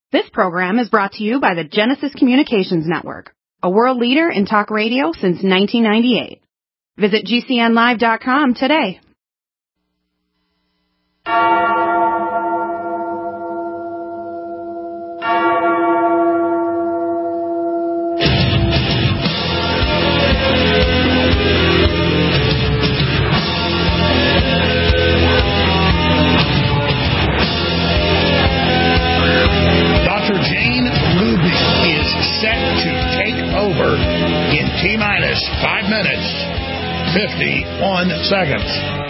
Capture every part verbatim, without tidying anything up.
This program is brought to you by the Genesis Communications Network, a world leader in talk radio since nineteen ninety-eight. Visit G C N live dot com today. T-minus five minutes, fifty-one seconds.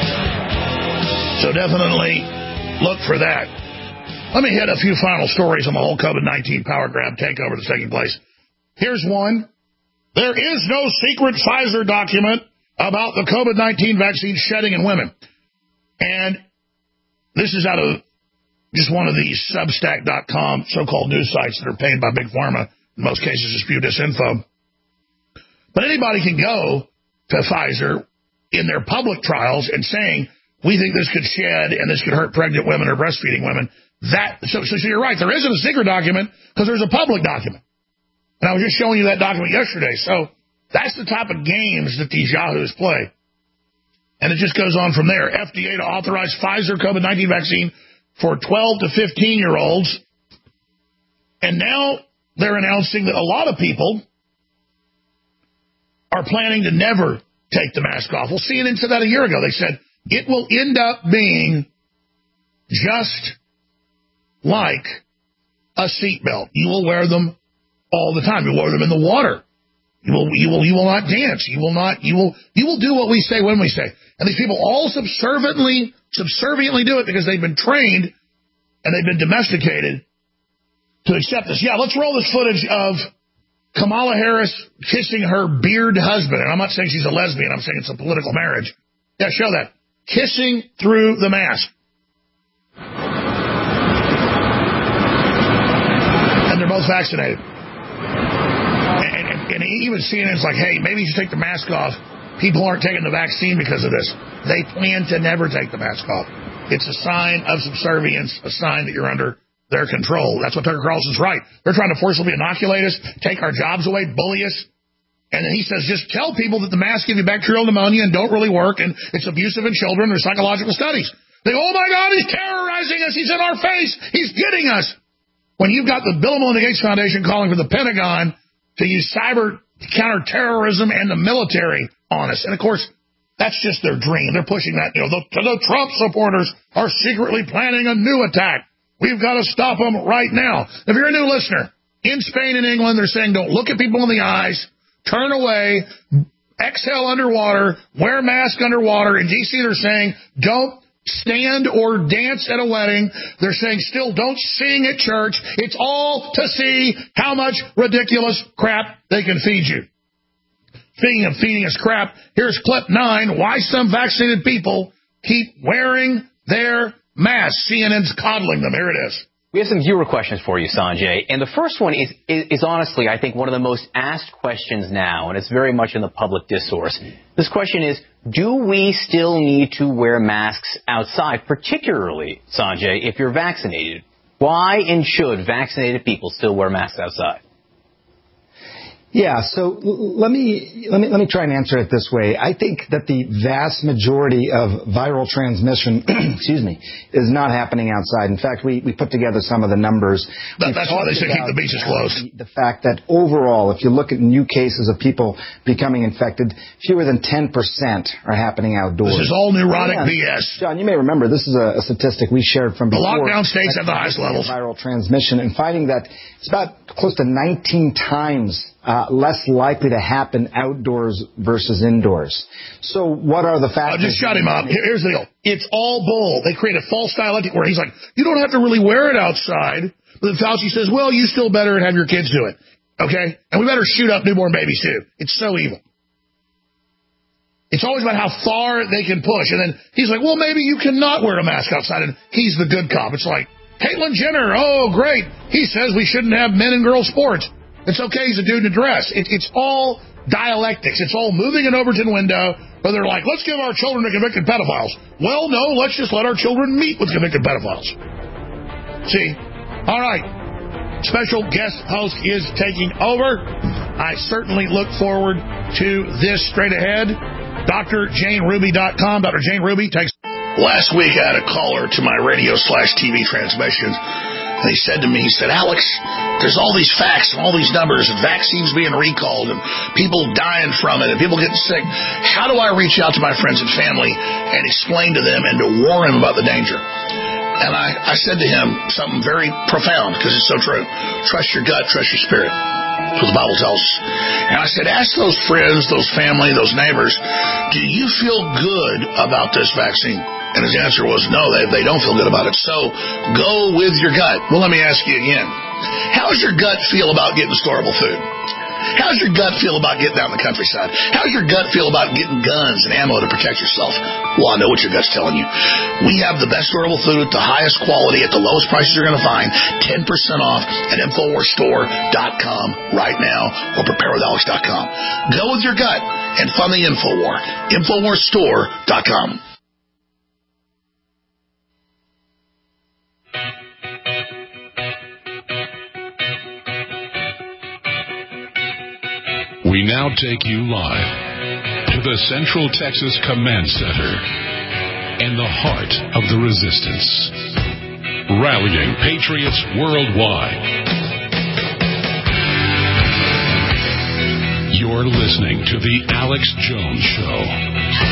So definitely look for that. Let me hit a few final stories on the whole COVID nineteen power grab takeover that's taking place. Here's one. There is no secret Pfizer document about the COVID nineteen vaccine shedding in women. And this is out of just one of these Substack dot com so-called news sites that are paid by Big Pharma. In most cases, to spew disinfo. But anybody can go to Pfizer in their public trials and saying, we think this could shed and this could hurt pregnant women or breastfeeding women. That so, so, so you're right. There isn't a secret document because there's a public document. And I was just showing you that document yesterday. So that's the type of games that these yahoos play. And it just goes on from there. F D A to authorize Pfizer COVID nineteen vaccine for twelve to fifteen-year-olds. And now they're announcing that a lot of people are planning to never take the mask off. Well, C N N said that a year ago. They said it will end up being just like a seatbelt. You will wear them all the time. You will wear them in the water. You will, you will, you will not dance. You will not, you will, you will do what we say when we say. And these people all subserviently, subserviently do it because they've been trained and they've been domesticated to accept this. Yeah, let's roll this footage of Kamala Harris kissing her beard husband. And I'm not saying she's a lesbian. I'm saying it's a political marriage. Yeah, show that. Kissing through the mask. And they're both vaccinated. And, and, and even C N N's like, hey, maybe you should take the mask off. People aren't taking the vaccine because of this. They plan to never take the mask off. It's a sign of subservience, a sign that you're under their control. That's what Tucker Carlson's right. They're trying to forcibly inoculate us, take our jobs away, bully us. And then he says, just tell people that the masks give you bacterial pneumonia and don't really work, and it's abusive in children. There's psychological studies. They go, oh, my God, he's terrorizing us. He's in our face. He's getting us. When you've got the Bill and Melinda Gates Foundation calling for the Pentagon to use cyber counterterrorism and the military on us. And, of course, that's just their dream. They're pushing that. You know, the, the Trump supporters are secretly planning a new attack. We've got to stop them right now. If you're a new listener, in Spain and England, they're saying don't look at people in the eyes, turn away, exhale underwater, wear a mask underwater. In D C, they're saying don't stand or dance at a wedding. They're saying still don't sing at church. It's all to see how much ridiculous crap they can feed you. Speaking of feeding us crap, here's clip nine, why some vaccinated people keep wearing their masks. C N N's coddling them. Here it is. We have some viewer questions for you, Sanjay. And the first one is, is, is honestly, I think, one of the most asked questions now, and it's very much in the public discourse. This question is, do we still need to wear masks outside, particularly, Sanjay, if you're vaccinated? Why and should vaccinated people still wear masks outside? Yeah, so let me let me let me try and answer it this way. I think that the vast majority of viral transmission, excuse me, is not happening outside. In fact, we, we put together some of the numbers. That, that's why they say keep the beaches closed. The, the fact that overall, if you look at new cases of people becoming infected, fewer than ten percent are happening outdoors. This is all neurotic B S. John, you may remember this is a, a statistic we shared from before. The lockdown states have the highest levels. Viral transmission, and finding that it's about close to nineteen times Uh, less likely to happen outdoors versus indoors. So what are the factors? I'll just shut him up. Here, here's the deal. It's all bull. They create a false dialectic where he's like, you don't have to really wear it outside. But then Fauci says, well, you still better have your kids do it. Okay? And we better shoot up newborn babies, too. It's so evil. It's always about how far they can push. And then he's like, well, maybe you cannot wear a mask outside. And he's the good cop. It's like, Caitlyn Jenner, oh, great. He says we shouldn't have men and girls sports. It's okay, he's a dude in a dress. It, it's all dialectics. It's all moving an Overton window, but they're like, let's give our children to convicted pedophiles. Well, no, let's just let our children meet with convicted pedophiles. See? All right. special guest host is taking over. I certainly look forward to this straight ahead. D R Jane Ruby dot com. Doctor Jane Ruby takes... Last week, I had a caller to my radio slash T V transmissions. And he said to me, he said, Alex, there's all these facts and all these numbers and vaccines being recalled and people dying from it and people getting sick. How do I reach out to my friends and family and explain to them and to warn them about the danger? And I, I said to him something very profound because it's so true. Trust your gut, trust your spirit. That's what the Bible tells us. And I said, ask those friends, those family, those neighbors, do you feel good about this vaccine? And his answer was, no, they, they don't feel good about it. So go with your gut. Well, let me ask you again. How does your gut feel about getting storable food? How does your gut feel about getting out in the countryside? How does your gut feel about getting guns and ammo to protect yourself? Well, I know what your gut's telling you. We have the best storable food at the highest quality at the lowest prices you're going to find. ten percent off at Infowars Store dot com right now or Prepare With Alex dot com. Go with your gut and fund the Infowar. Infowars Store dot com. We now take you live to the Central Texas Command Center in the heart of the resistance, rallying patriots worldwide. You're listening to The Alex Jones Show.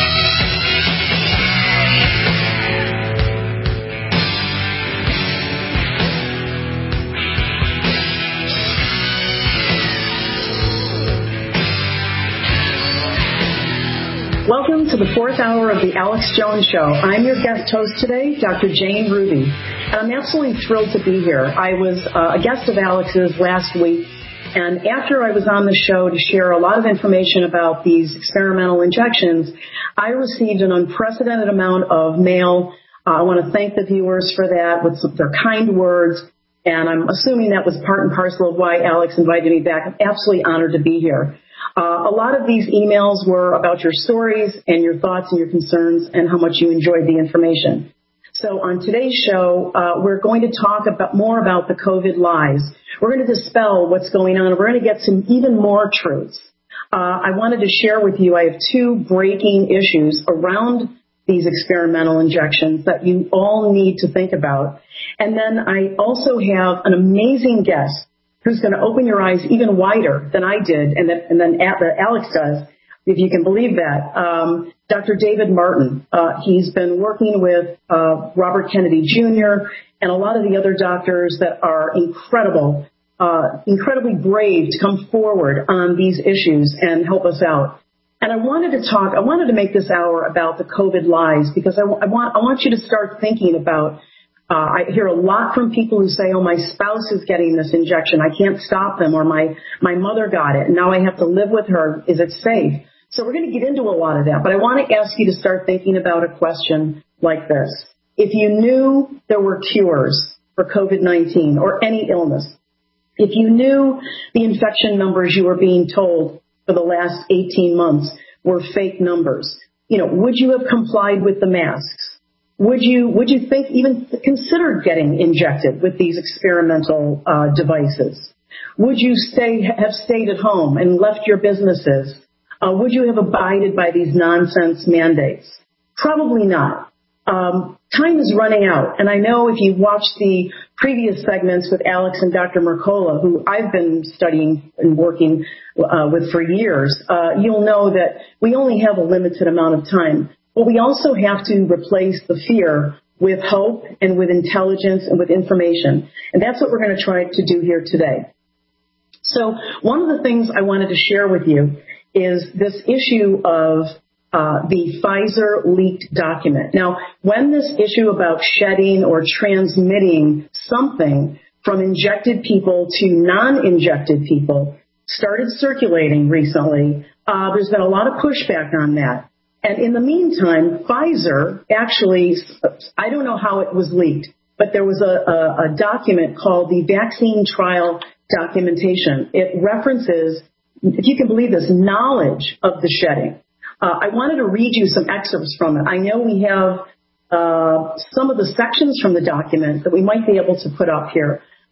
Welcome to the fourth hour of the Alex Jones Show. I'm your guest host today, Doctor Jane Ruby, and I'm absolutely thrilled to be here. I was uh, a guest of Alex's last week, and after I was on the show to share a lot of information about these experimental injections, I received an unprecedented amount of mail. Uh, I want to thank the viewers for that with some, their kind words, and I'm assuming that was part and parcel of why Alex invited me back. I'm absolutely honored to be here. Uh, a lot of these emails were about your stories and your thoughts and your concerns and how much you enjoyed the information. So on today's show, uh, we're going to talk about more about the COVID lies. We're going to dispel what's going on. We're going to get some even more truths. Uh, I wanted to share with you, I have two breaking issues around these experimental injections that you all need to think about. And then I also have an amazing guest who's going to open your eyes even wider than I did and, that, and then Alex does, if you can believe that. Um, Doctor David Martin, uh, he's been working with uh, Robert Kennedy Junior and a lot of the other doctors that are incredible, uh, incredibly brave to come forward on these issues and help us out. And I wanted to talk, I wanted to make this hour about the COVID lies because I, I want, I want you to start thinking about Uh, I hear a lot from people who say, oh, my spouse is getting this injection. I can't stop them. Or my, my mother got it. And now I have to live with her. Is it safe? So we're going to get into a lot of that. But I want to ask you to start thinking about a question like this. If you knew there were cures for COVID nineteen or any illness, if you knew the infection numbers you were being told for the last eighteen months were fake numbers, you know, would you have complied with the masks? Would you would you think even consider getting injected with these experimental uh, devices? Would you stay have stayed at home and left your businesses? Uh, would you have abided by these nonsense mandates? Probably not. Um, time is running out, and I know if you watched the previous segments with Alex and Doctor Mercola, who I've been studying and working uh, with for years, uh, you'll know that we only have a limited amount of time. But we also have to replace the fear with hope and with intelligence and with information. And that's what we're going to try to do here today. So one of the things I wanted to share with you is this issue of uh, the Pfizer leaked document. Now, when this issue about shedding or transmitting something from injected people to non-injected people started circulating recently, uh, there's been a lot of pushback on that. And in the meantime, Pfizer actually, I don't know how it was leaked, but there was a, a, a document called the Vaccine Trial Documentation. It references, if you can believe this, knowledge of the shedding. Uh, I wanted to read you some excerpts from it. I know we have uh, some of the sections from the document that we might be able to put up here.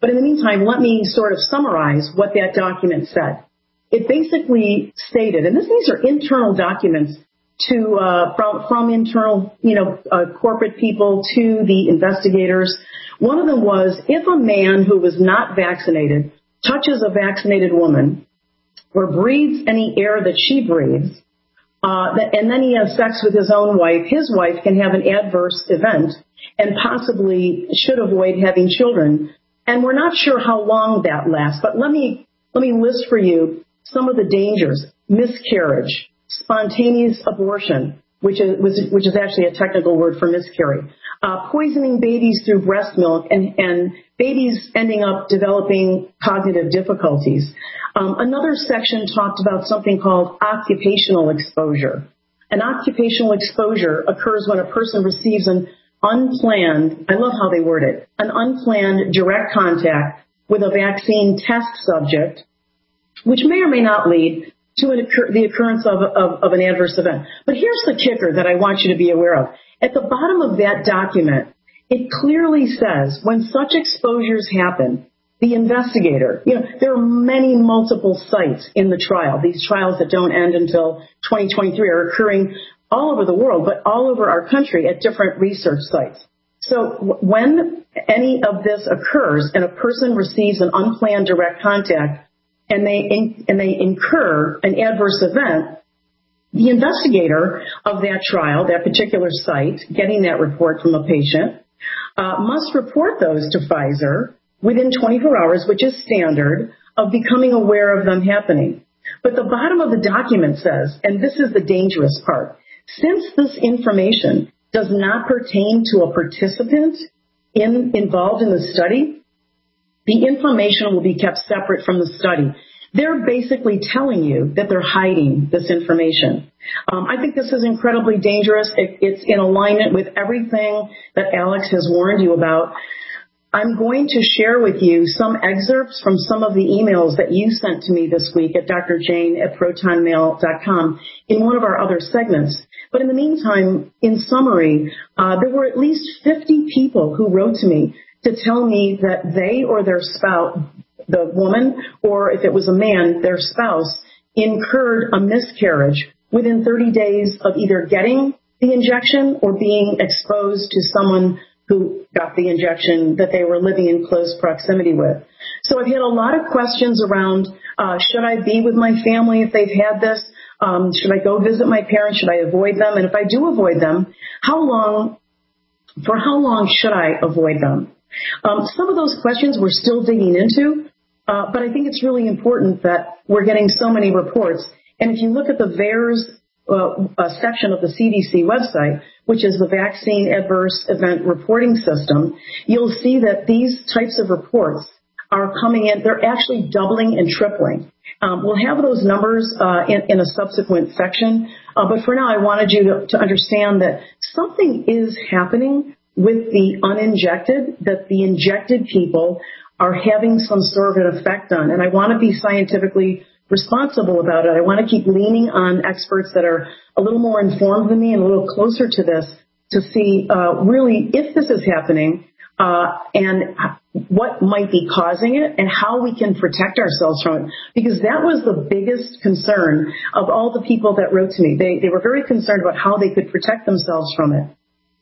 But in the meantime, let me sort of summarize what that document said. It basically stated, and this, these are internal documents to uh, from, from internal, you know, uh, corporate people to the investigators. One of them was, if a man who was not vaccinated touches a vaccinated woman or breathes any air that she breathes, uh, and then he has sex with his own wife, his wife can have an adverse event and possibly should avoid having children. And we're not sure how long that lasts, but let me let me list for you some of the dangers: miscarriage, spontaneous abortion, which is which is actually a technical word for miscarry, uh, poisoning babies through breast milk, and, and babies ending up developing cognitive difficulties. Um, another section talked about something called occupational exposure. An occupational exposure occurs when a person receives an unplanned, I love how they word it, an unplanned direct contact with a vaccine test subject, which may or may not lead to an occur- the occurrence of, of, of an adverse event. But here's the kicker that I want you to be aware of. At the bottom of that document, it clearly says when such exposures happen, the investigator, you know, there are many multiple sites in the trial. These trials that don't end until twenty twenty-three are occurring all over the world, but all over our country at different research sites. So w- when any of this occurs and a person receives an unplanned direct contact and they in, and they incur an adverse event, the investigator of that trial, that particular site, getting that report from a patient, uh, must report those to Pfizer within twenty-four hours, which is standard, of becoming aware of them happening. But the bottom of the document says, and this is the dangerous part, since this information does not pertain to a participant in, involved in the study, the information will be kept separate from the study. They're basically telling you that they're hiding this information. Um, I think this is incredibly dangerous. It, it's in alignment with everything that Alex has warned you about. I'm going to share with you some excerpts from some of the emails that you sent to me this week at Doctor Jane at proton mail dot com in one of our other segments. But in the meantime, in summary, uh, there were at least fifty people who wrote to me to tell me that they or their spouse, the woman, or if it was a man, their spouse, incurred a miscarriage within thirty days of either getting the injection or being exposed to someone who got the injection that they were living in close proximity with. So I've had a lot of questions around, uh, should I be with my family if they've had this? Um, should I go visit my parents? Should I avoid them? And if I do avoid them, how long, for how long should I avoid them? Um, some of those questions we're still digging into, uh, but I think it's really important that we're getting so many reports. And if you look at the V A E R S Uh, a section of the C D C website, which is the Vaccine Adverse Event Reporting System, you'll see that these types of reports are coming in. They're actually doubling and tripling. Um, we'll have those numbers uh, in, in a subsequent section, uh, but for now I wanted you to, to understand that something is happening with the uninjected, that the injected people are having some sort of an effect on. And I want to be scientifically responsible about it. I want to keep leaning on experts that are a little more informed than me and a little closer to this to see uh, really if this is happening uh, and what might be causing it and how we can protect ourselves from it. Because that was the biggest concern of all the people that wrote to me. They, they were very concerned about how they could protect themselves from it.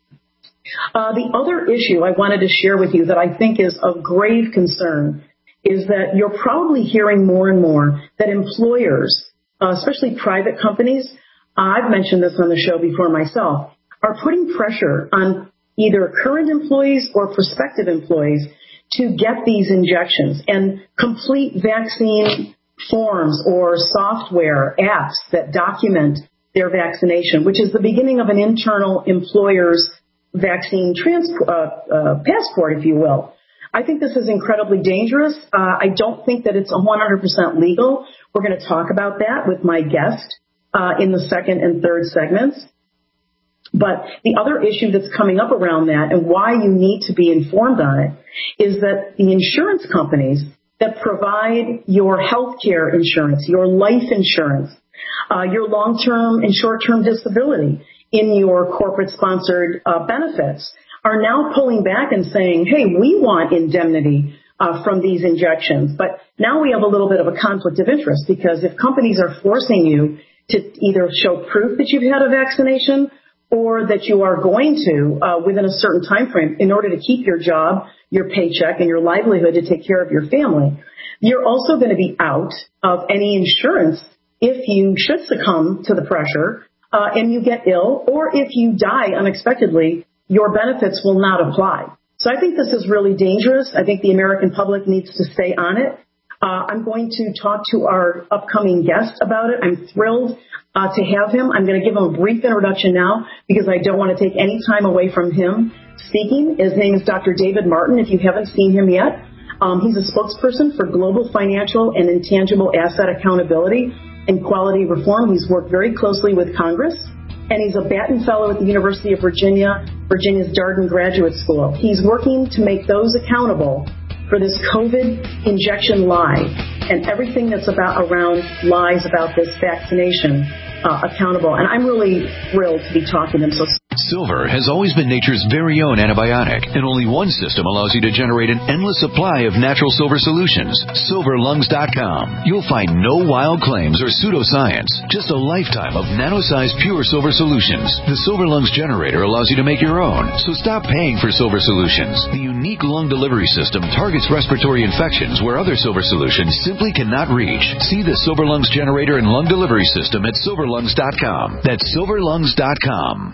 Uh, the other issue I wanted to share with you that I think is of grave concern is that you're probably hearing more and more that employers, uh, especially private companies, uh, I've mentioned this on the show before myself, are putting pressure on either current employees or prospective employees to get these injections and complete vaccine forms or software apps that document their vaccination, which is the beginning of an internal employer's vaccine trans- uh, uh, passport, if you will. I think this is incredibly dangerous. Uh, I don't think that it's one hundred percent legal. We're going to talk about that with my guest uh, in the second and third segments. But the other issue that's coming up around that and why you need to be informed on it is that the insurance companies that provide your health care insurance, your life insurance, uh, your long-term and short-term disability in your corporate-sponsored uh, benefits are now pulling back and saying, hey, we want indemnity uh, from these injections. But now we have a little bit of a conflict of interest, because if companies are forcing you to either show proof that you've had a vaccination or that you are going to uh, within a certain time frame in order to keep your job, your paycheck, and your livelihood to take care of your family, you're also going to be out of any insurance if you should succumb to the pressure uh, and you get ill, or if you die unexpectedly, your benefits will not apply. So I think this is really dangerous. I think the American public needs to stay on it. Uh, I'm going to talk to our upcoming guest about it. I'm thrilled uh, to have him. I'm going to give him a brief introduction now because I don't want to take any time away from him speaking. His name is Doctor David Martin, if you haven't seen him yet. Um, he's a spokesperson for global financial and intangible asset accountability and quality reform. He's worked very closely with Congress, and he's a Batten Fellow at the University of Virginia, Virginia's Darden Graduate School. He's working to make those accountable for this COVID injection lie and everything that's about around lies about this vaccination uh, accountable. And I'm really thrilled to be talking to him. So Silver has always been nature's very own antibiotic, and only one system allows you to generate an endless supply of natural silver solutions. silver lungs dot com. You'll find no wild claims or pseudoscience, just a lifetime of nano-sized pure silver solutions. The Silver Lungs generator allows you to make your own, so stop paying for silver solutions. The unique lung delivery system targets respiratory infections where other silver solutions simply cannot reach. See the Silver Lungs generator and lung delivery system at silver lungs dot com. That's silver lungs dot com.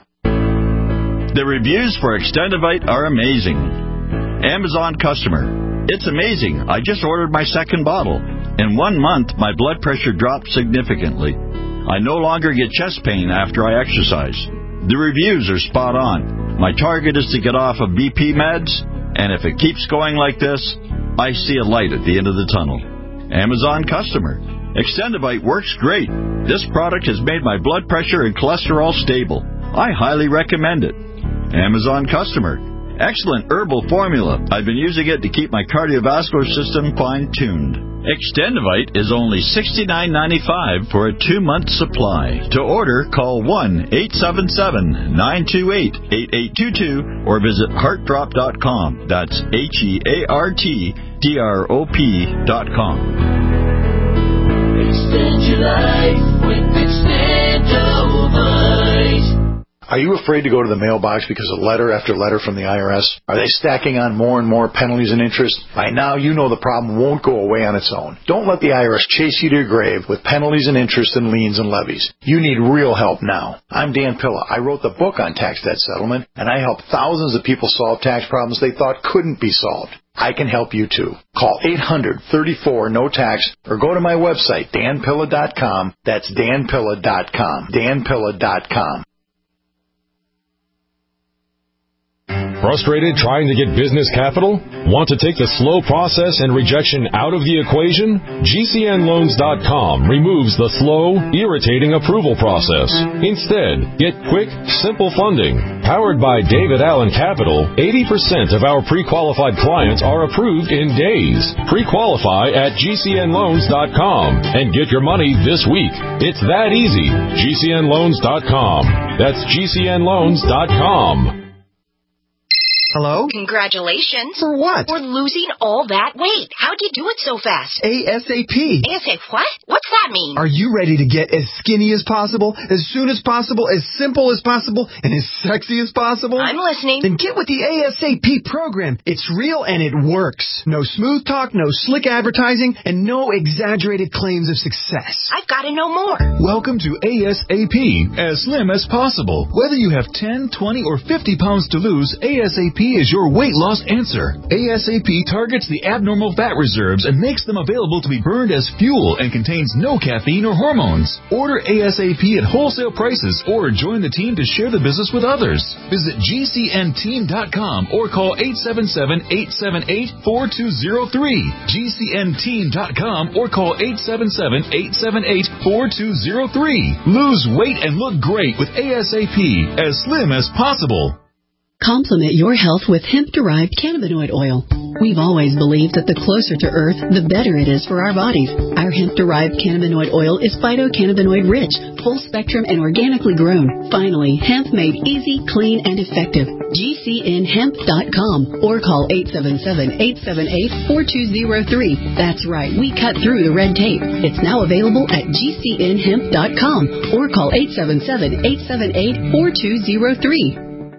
The reviews for Extendivite are amazing. Amazon customer. It's amazing. I just ordered my second bottle. In one month, my blood pressure dropped significantly. I no longer get chest pain after I exercise. The reviews are spot on. My target is to get off of B P meds, and if it keeps going like this, I see a light at the end of the tunnel. Amazon customer. Extendivite works great. This product has made my blood pressure and cholesterol stable. I highly recommend it. Amazon customer. Excellent herbal formula. I've been using it to keep my cardiovascular system fine-tuned. Extendivite is only sixty-nine ninety-five for a two-month supply. To order, call one eight seven seven, nine two eight, eight eight two two or visit heart drop dot com. That's H E A R T D R O P dot com. Extend your life with Extendivite. Are you afraid to go to the mailbox because of letter after letter from the I R S? Are they stacking on more and more penalties and interest? By now, you know the problem won't go away on its own. Don't let the I R S chase you to your grave with penalties and interest and liens and levies. You need real help now. I'm Dan Pilla. I wrote the book on tax debt settlement, and I help thousands of people solve tax problems they thought couldn't be solved. I can help you too. Call eight hundred, thirty-four, no tax or go to my website, dan pilla dot com. That's dan pilla dot com. dan pilla dot com. Frustrated trying to get business capital? Want to take the slow process and rejection out of the equation? G C N loans dot com removes the slow, irritating approval process. Instead, get quick, simple funding. Powered by David Allen Capital, eighty percent of our pre-qualified clients are approved in days. Pre-qualify at G C N loans dot com and get your money this week. It's that easy. G C N loans dot com. That's G C N loans dot com. Hello? Congratulations. For what? For losing all that weight. How'd you do it so fast? ASAP. ASAP what? What's that mean? Are you ready to get as skinny as possible, as soon as possible, as simple as possible, and as sexy as possible? I'm listening. Then get with the ASAP program. It's real and it works. No smooth talk, no slick advertising, and no exaggerated claims of success. I've got to know more. Welcome to ASAP, as slim as possible. Whether you have ten, twenty, or fifty pounds to lose, ASAP is your weight loss answer. ASAP targets the abnormal fat reserves and makes them available to be burned as fuel and contains no caffeine or hormones. Order ASAP at wholesale prices or join the team to share the business with others. Visit G C N team dot com or call eight seven seven, eight seven eight, four two zero three. G C N team dot com or call eight seven seven, eight seven eight, four two zero three. Lose weight and look great with ASAP, as slim as possible. Complement your health with hemp-derived cannabinoid oil. We've always believed that the closer to Earth, the better it is for our bodies. Our hemp-derived cannabinoid oil is phytocannabinoid-rich, full-spectrum, and organically grown. Finally, hemp made easy, clean, and effective. G C N hemp dot com or call eight seven seven, eight seven eight, four two zero three. That's right, we cut through the red tape. It's now available at G C N hemp dot com or call eight seven seven, eight seven eight, four two zero three.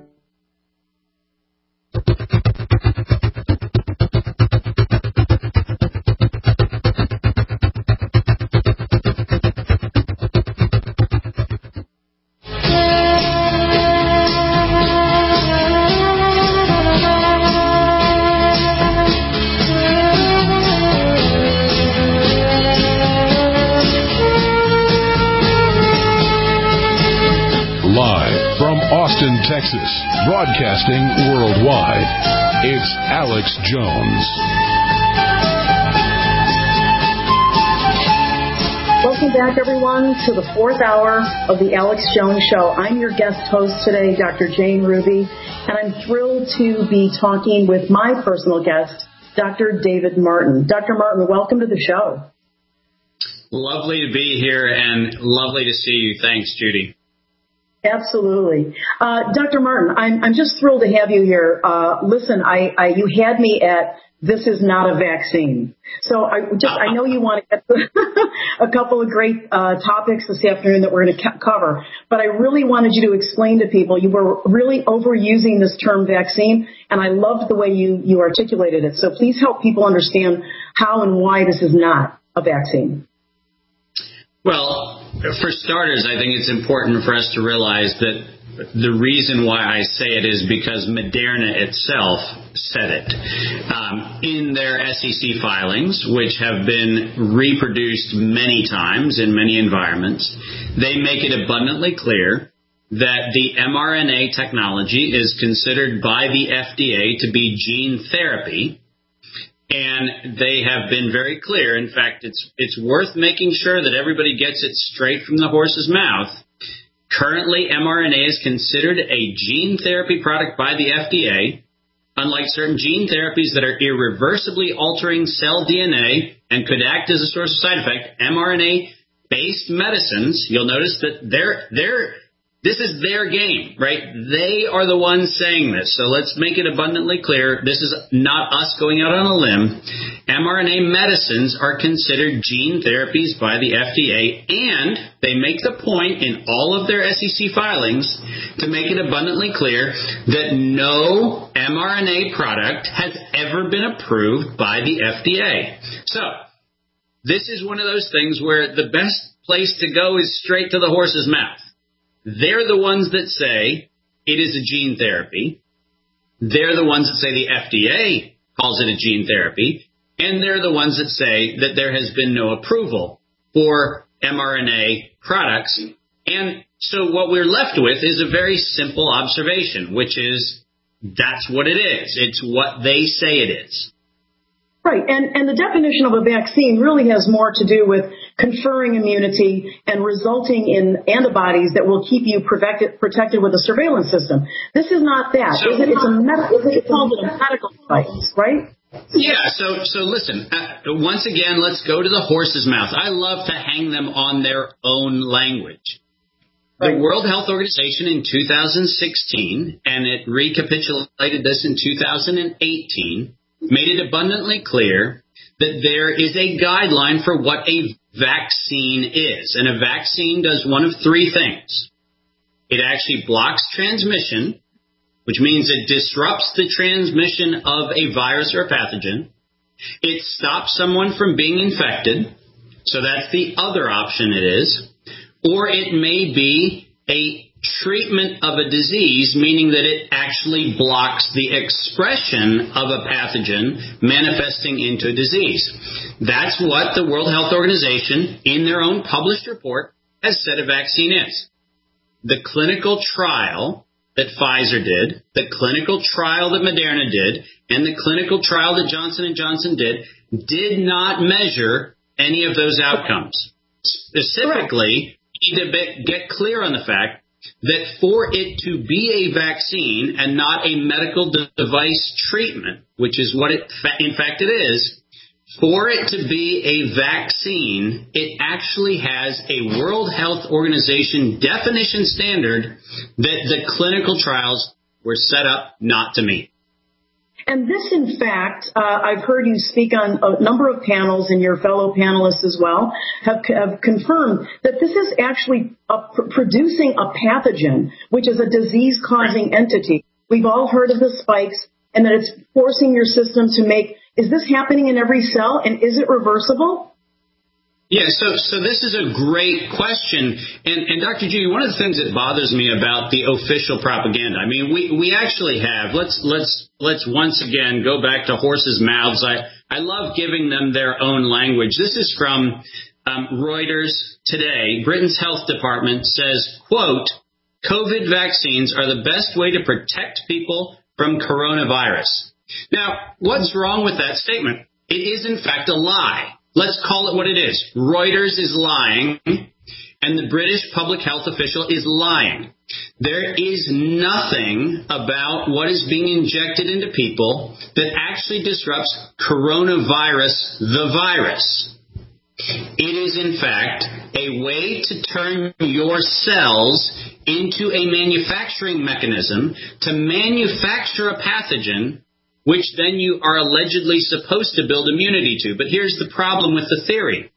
Austin, Texas, broadcasting worldwide. It's Alex Jones. Welcome back, everyone, to the fourth hour of the Alex Jones Show. I'm your guest host today, Doctor Jane Ruby, and I'm thrilled to be talking with my personal guest, Doctor David Martin. Doctor Martin, welcome to the show. Lovely to be here and lovely to see you. Thanks, Judy. Absolutely. Uh, Doctor Martin, I'm, I'm just thrilled to have you here. Uh, listen, I, I, you had me at this is not a vaccine. So I just, I know you want to get a couple of great uh, topics this afternoon that we're going to ca- cover, but I really wanted you to explain to people, you were really overusing this term vaccine, and I loved the way you, you articulated it. So please help people understand how and why this is not a vaccine. Well, for starters, I think it's important for us to realize that the reason why I say it is because Moderna itself said it. Um, in their S E C filings, which have been reproduced many times in many environments, they make it abundantly clear that the mRNA technology is considered by the F D A to be gene therapy. And they have been very clear. In fact, it's it's worth making sure that everybody gets it straight from the horse's mouth. Currently, mRNA is considered a gene therapy product by the F D A. Unlike certain gene therapies that are irreversibly altering cell D N A and could act as a source of side effect, mRNA-based medicines, you'll notice that they're they're this is their game, right? They are the ones saying this. So let's make it abundantly clear. This is not us going out on a limb. mRNA medicines are considered gene therapies by the F D A, and they make the point in all of their S E C filings to make it abundantly clear that no mRNA product has ever been approved by the F D A. So this is one of those things where the best place to go is straight to the horse's mouth. They're the ones that say it is a gene therapy. They're the ones that say the F D A calls it a gene therapy. And they're the ones that say that there has been no approval for mRNA products. And so what we're left with is a very simple observation, which is that's what it is. It's what they say it is. Right. And, and the definition of a vaccine really has more to do with conferring immunity and resulting in antibodies that will keep you protected, protected with a surveillance system. This is not that. So, it's, a medical, it's called a medical device, right? Yeah. So, so listen, uh, once again, let's go to the horse's mouth. I love to hang them on their own language. The right. World Health Organization in two thousand sixteen, and it recapitulated this in two thousand eighteen, made it abundantly clear that there is a guideline for what a vaccine is. And a vaccine does one of three things. It actually blocks transmission, which means it disrupts the transmission of a virus or a pathogen. It stops someone from being infected. So that's the other option it is. Or it may be a treatment of a disease, meaning that it actually blocks the expression of a pathogen manifesting into a disease. That's what the World Health Organization, in their own published report, has said a vaccine is. The clinical trial that Pfizer did, the clinical trial that Moderna did, and the clinical trial that Johnson and Johnson did, did not measure any of those outcomes. Specifically, you need to get clear on the fact that for it to be a vaccine and not a medical de- device treatment, which is what it fa- in fact it is, for it to be a vaccine, it actually has a World Health Organization definition standard that the clinical trials were set up not to meet. And this, in fact, uh, I've heard you speak on a number of panels, and your fellow panelists as well have, have confirmed that this is actually a, pr- producing a pathogen, which is a disease-causing entity. We've all heard of the spikes, and that it's forcing your system to make. Is this happening in every cell, and is it reversible? Yeah, so so this is a great question. And, and Doctor G, one of the things that bothers me about the official propaganda, I mean, we, we actually have, let's let's let's once again go back to horses' mouths. I, I love giving them their own language. This is from um, Reuters today. Britain's health department says, quote, COVID vaccines are the best way to protect people from coronavirus. Now, what's wrong with that statement? It is, in fact, a lie. Let's call it what it is. Reuters is lying, and the British public health official is lying. There is nothing about what is being injected into people that actually disrupts coronavirus, the virus. It is, in fact, a way to turn your cells into a manufacturing mechanism to manufacture a pathogen which then you are allegedly supposed to build immunity to. But here's the problem with the theory.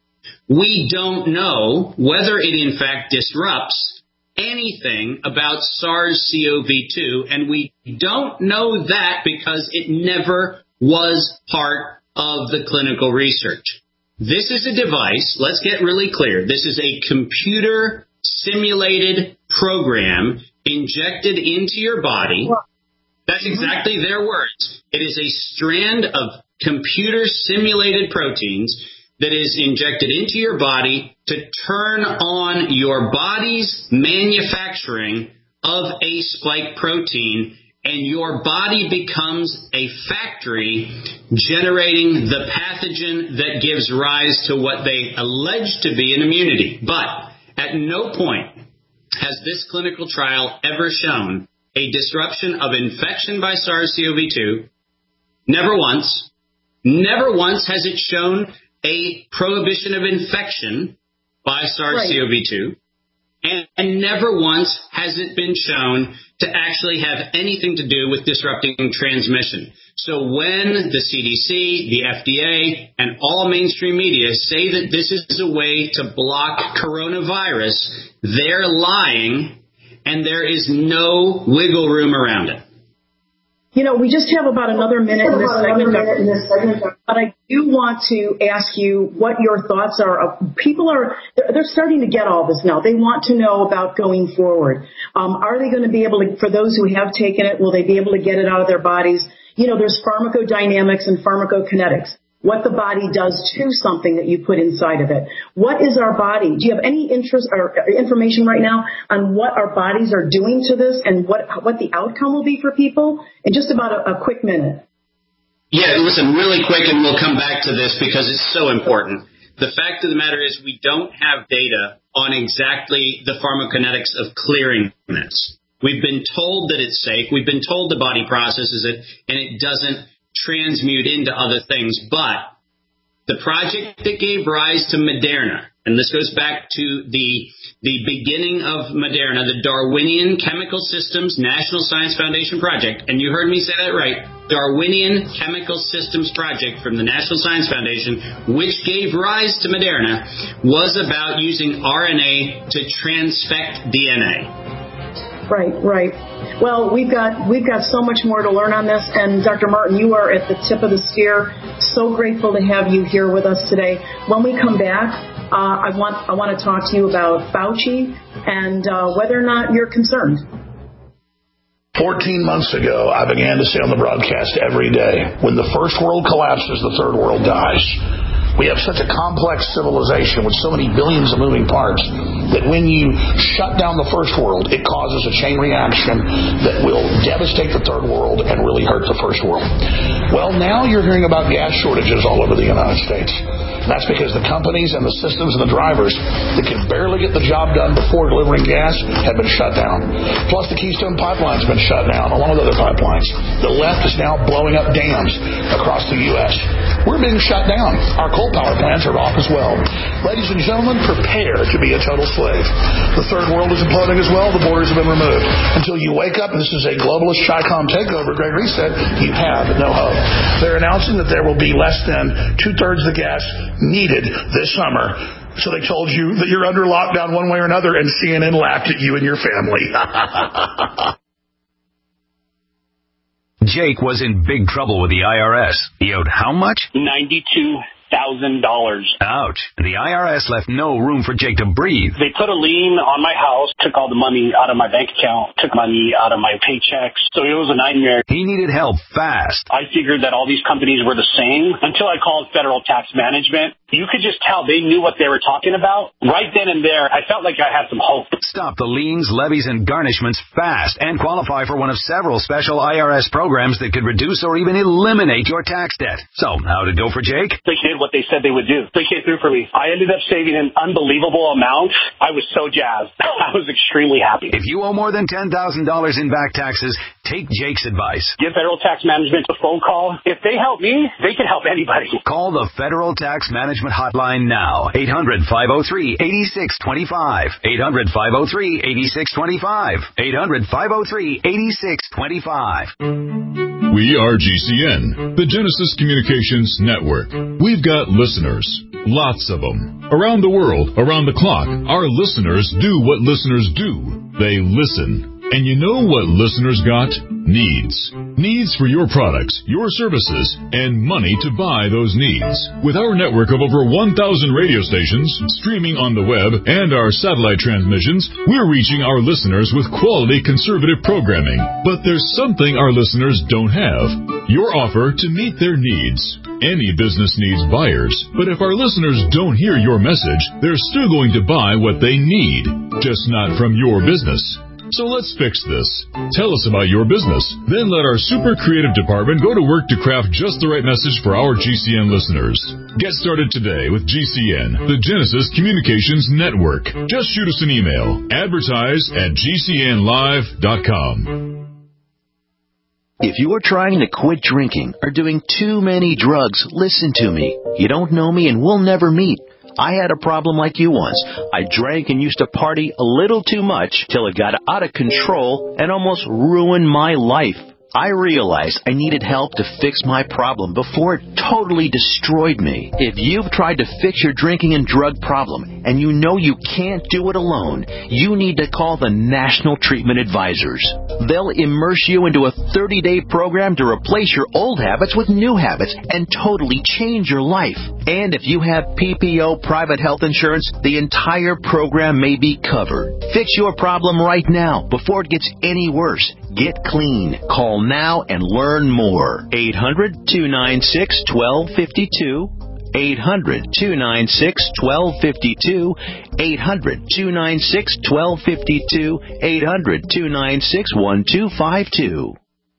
We don't know whether it in fact disrupts anything about SARS-C o V two, and we don't know that because it never was part of the clinical research. This is a device, let's get really clear, this is a computer simulated program injected into your body. That's exactly their words. It is a strand of computer-simulated proteins that is injected into your body to turn on your body's manufacturing of a spike protein, and your body becomes a factory generating the pathogen that gives rise to what they allege to be an immunity. But at no point has this clinical trial ever shown a disruption of infection by SARS-C o V two. Never once. Never once has it shown a prohibition of infection by SARS-C o V two. And, and never once has it been shown to actually have anything to do with disrupting transmission. So when the C D C, the F D A, and all mainstream media say that this is a way to block coronavirus, they're lying. And there is no wiggle room around it. You know, we just have about another minute in this segment, but I do want to ask you what your thoughts are. People are, they're starting to get all this now. They want to know about going forward. Um, are they going to be able to, for those who have taken it, will they be able to get it out of their bodies? You know, there's pharmacodynamics and pharmacokinetics. What the body does to something that you put inside of it. What is our body? Do you have any interest or information right now on what our bodies are doing to this and what what the outcome will be for people? In just about a, a quick minute. Yeah, listen, really quick, and we'll come back to this because it's so important. The fact of the matter is we don't have data on exactly the pharmacokinetics of clearing this. We've been told that it's safe. We've been told the body processes it, and it doesn't transmute into other things. But the project that gave rise to Moderna, and this goes back to the the beginning of Moderna, the Darwinian Chemical Systems National Science Foundation Project, and you heard me say that right, Darwinian Chemical Systems Project from the National Science Foundation, which gave rise to Moderna, was about using R N A to transfect D N A. Right, right. Well, we've got we've got so much more to learn on this, and Doctor Martin, you are at the tip of the spear. So grateful to have you here with us today. When we come back, uh, I want I want to talk to you about Fauci and uh, whether or not you're concerned. Fourteen months ago, I began to say on the broadcast every day, when the first world collapses, the third world dies. We have such a complex civilization with so many billions of moving parts that when you shut down the first world, it causes a chain reaction that will devastate the third world and really hurt the first world. Well, now you're hearing about gas shortages all over the United States. That's because the companies and the systems and the drivers that could barely get the job done before delivering gas have been shut down. Plus, the Keystone Pipeline's been shut down, along with other pipelines. The left is now blowing up dams across the U S We're being shut down. Our coal power plants are off as well. Ladies and gentlemen, prepare to be a total slave. The third world is imploding as well. The borders have been removed. Until you wake up, and this is a globalist Chi-Com takeover, Greg Reset, you have no hope. They're announcing that there will be less than two-thirds of the gas needed this summer. So they told you that you're under lockdown one way or another, and C N N laughed at you and your family. Jake was in big trouble with the I R S. He owed how much? ninety-two thousand dollars. Ouch. The I R S left no room for Jake to breathe. They put a lien on my house, took all the money out of my bank account, took money out of my paychecks. So it was a nightmare. He needed help fast. I figured that all these companies were the same until I called Federal Tax Management. You could just tell they knew what they were talking about. Right then and there, I felt like I had some hope. Stop the liens, levies, and garnishments fast and qualify for one of several special I R S programs that could reduce or even eliminate your tax debt. So, how'd it go for Jake? They did what they said they would do. They came through for me. I ended up saving an unbelievable amount. I was so jazzed. I was extremely happy. If you owe more than ten thousand dollars in back taxes, take Jake's advice. Give Federal Tax Management a phone call. If they help me, they can help anybody. Call the Federal Tax Management Hotline now. eight hundred, five oh three, eight six two five. eight hundred, five oh three, eight six two five. eight hundred, five oh three, eight six two five. We are G C N, the Genesis Communications Network. We've got listeners, lots of them. Around the world, around the clock, our listeners do what listeners do. They listen. And you know what listeners got? Needs. Needs for your products, your services, and money to buy those needs. With our network of over one thousand radio stations, streaming on the web, and our satellite transmissions, we're reaching our listeners with quality conservative programming. But there's something our listeners don't have. Your offer to meet their needs. Any business needs buyers, but if our listeners don't hear your message, they're still going to buy what they need, just not from your business. So let's fix this. Tell us about your business. Then let our super creative department go to work to craft just the right message for our G C N listeners. Get started today with G C N, the Genesis Communications Network. Just shoot us an email. Advertise at G C N live dot com. If you're trying to quit drinking or doing too many drugs, listen to me. You don't know me and we'll never meet. I had a problem like you once. I drank and used to party a little too much till it got out of control and almost ruined my life. I realized I needed help to fix my problem before it totally destroyed me. If you've tried to fix your drinking and drug problem and you know you can't do it alone, you need to call the National Treatment Advisors. They'll immerse you into a thirty-day program to replace your old habits with new habits and totally change your life. And if you have P P O private health insurance, the entire program may be covered. Fix your problem right now before it gets any worse. Get clean. Call now and learn more. eight hundred, two nine six, one two five two. eight hundred, two nine six, one two five two. eight hundred, two nine six, one two five two. eight hundred, two nine six, one two five two.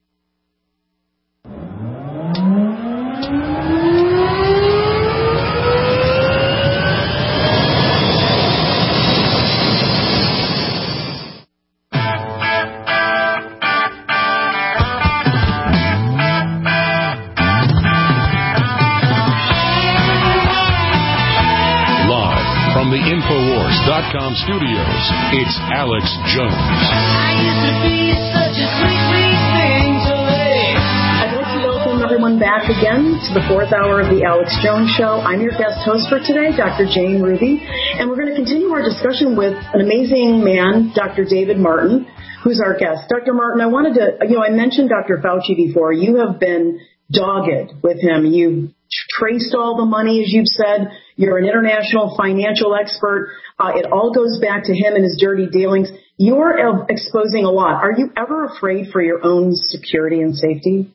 From the Infowars dot com studios, it's Alex Jones. I used to be such a sweet, sweet thing to lay. I'd like to welcome everyone back again to the fourth hour of the Alex Jones Show. I'm your guest host for today, Doctor Jane Ruby, and we're going to continue our discussion with an amazing man, Doctor David Martin, who's our guest. Doctor Martin, I wanted to, you know, I mentioned Doctor Fauci before. You have been dogged with him. You've traced all the money, as you've said. You're an international financial expert. Uh, it all goes back to him and his dirty dealings. You're uh, exposing a lot. Are you ever afraid for your own security and safety?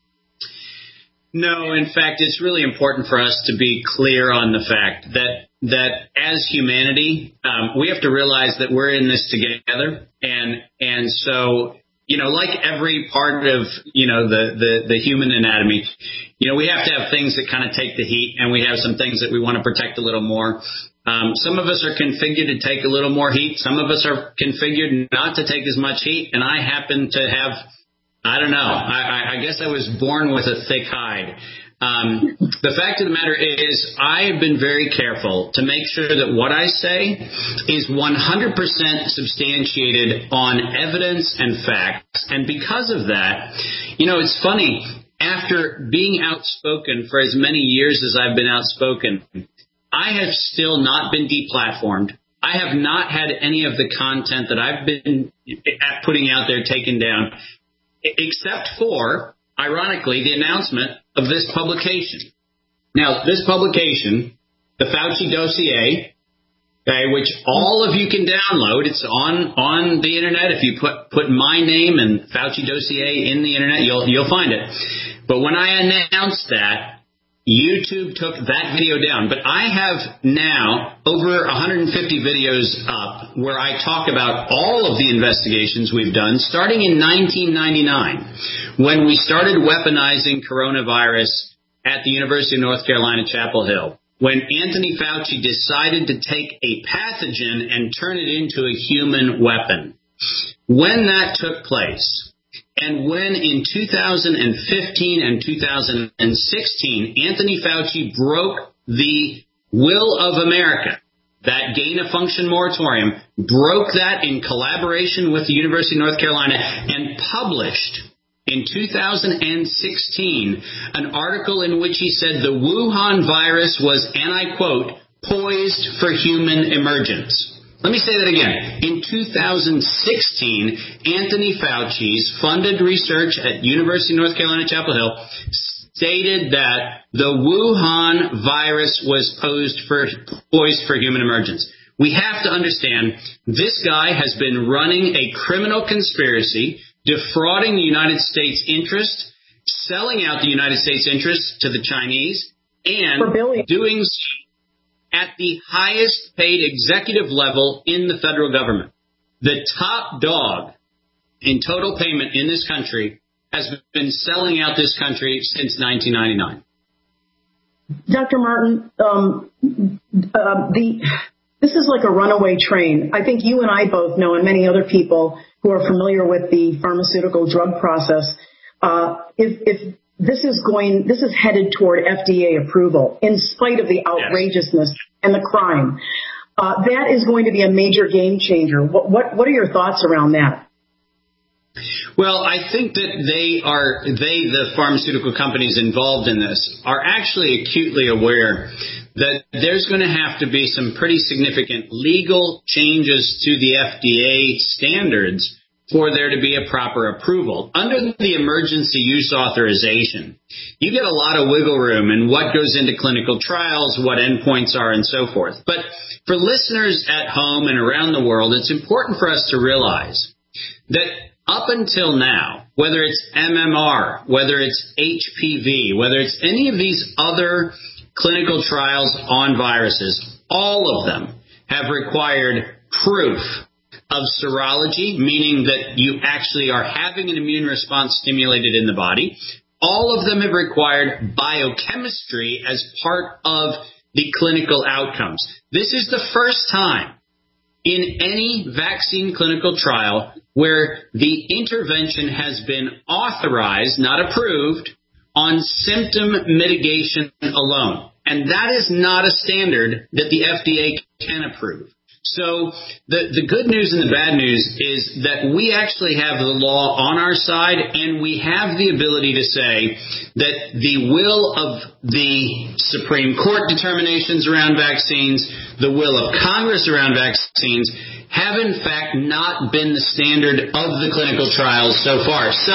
No, in fact, it's really important for us to be clear on the fact that that as humanity, um, we have to realize that we're in this together. And and so you know, like every part of, you know, the, the, the human anatomy, you know, we have to have things that kind of take the heat, and we have some things that we want to protect a little more. Um, some of us are configured to take a little more heat. Some of us are configured not to take as much heat. And I happen to have, I don't know, I, I guess I was born with a thick hide. Um, the fact of the matter is, I have been very careful to make sure that what I say is one hundred percent substantiated on evidence and facts. And because of that, you know, it's funny, after being outspoken for as many years as I've been outspoken, I have still not been deplatformed. I have not had any of the content that I've been putting out there taken down, except for, ironically, the announcement of this publication. Now, this publication, the Fauci dossier, okay, which all of you can download, it's on, on the internet. If you put, put my name and Fauci dossier in the internet, you'll, you'll find it. But when I announced that, YouTube took that video down. But I have now over one hundred fifty videos up where I talk about all of the investigations we've done, starting in nineteen ninety-nine, when we started weaponizing coronavirus at the University of North Carolina, Chapel Hill, when Anthony Fauci decided to take a pathogen and turn it into a human weapon. When that took place, and when in two thousand fifteen and two thousand sixteen, Anthony Fauci broke the will of America, that gain-of-function moratorium, broke that in collaboration with the University of North Carolina, and published in two thousand sixteen an article in which he said the Wuhan virus was, and I quote, poised for human emergence. Let me say that again. In two thousand sixteen, Anthony Fauci's funded research at University of North Carolina, Chapel Hill stated that the Wuhan virus was posed for, poised for human emergence. We have to understand this guy has been running a criminal conspiracy, defrauding the United States interest, selling out the United States interest to the Chinese, and doing so at the highest paid executive level in the federal government. The top dog in total payment in this country has been selling out this country since nineteen ninety-nine. Doctor Martin, um, uh, the this is like a runaway train. I think you and I both know, and many other people who are familiar with the pharmaceutical drug process, uh, if, if This is going. This is headed toward F D A approval, in spite of the outrageousness yes. and the crime. Uh, that is going to be a major game changer. What, what What are your thoughts around that? Well, I think that they are they the pharmaceutical companies involved in this are actually acutely aware that there's going to have to be some pretty significant legal changes to the F D A standards for there to be a proper approval. Under the emergency use authorization, you get a lot of wiggle room in what goes into clinical trials, what endpoints are, and so forth. But for listeners at home and around the world, it's important for us to realize that up until now, whether it's M M R, whether it's H P V, whether it's any of these other clinical trials on viruses, all of them have required proof of serology, meaning that you actually are having an immune response stimulated in the body. All of them have required biochemistry as part of the clinical outcomes. This is the first time in any vaccine clinical trial where the intervention has been authorized, not approved, on symptom mitigation alone. And that is not a standard that the F D A can approve. So the, the good news and the bad news is that we actually have the law on our side, and we have the ability to say that the will of the Supreme Court determinations around vaccines, the will of Congress around vaccines, have in fact not been the standard of the clinical trials so far. So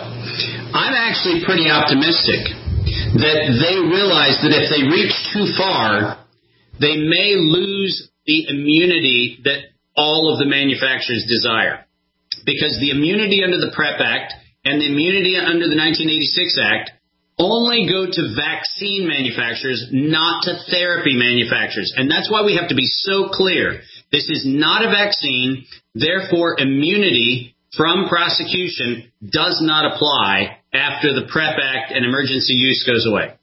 I'm actually pretty optimistic that they realize that if they reach too far, they may lose the immunity that all of the manufacturers desire. Because the immunity under the PrEP Act and the immunity under the nineteen eighty-six Act only go to vaccine manufacturers, not to therapy manufacturers. And that's why we have to be so clear. This is not a vaccine. Therefore, immunity from prosecution does not apply after the PrEP Act and emergency use goes away.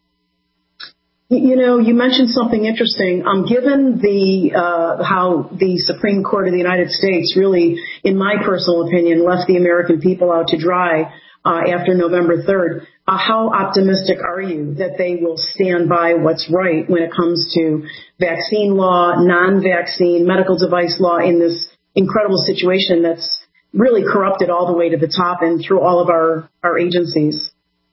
You know, you mentioned something interesting. Um, given the uh, how the Supreme Court of the United States really, in my personal opinion, left the American people out to dry uh, after November third, uh, how optimistic are you that they will stand by what's right when it comes to vaccine law, non-vaccine, medical device law in this incredible situation that's really corrupted all the way to the top and through all of our, our agencies?